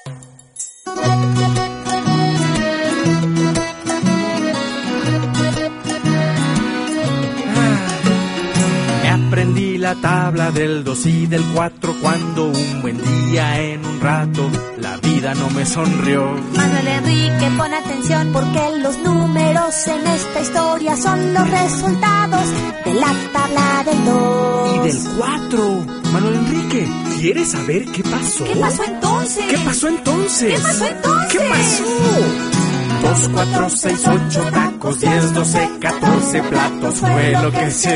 Aprendí la tabla del 2 y del 4 cuando un buen día en un rato la vida no me sonrió. Manuel Enrique, pon atención porque los números en esta historia son los resultados de la tabla del 2 y del 4. Manuel Enrique, ¿quieres saber qué pasó? ¿Qué pasó entonces? ¿Qué pasó entonces? ¿Qué pasó entonces? ¿Qué pasó? 2, 4, 6, 8 tacos, 10, 12, 14 platos fue lo que se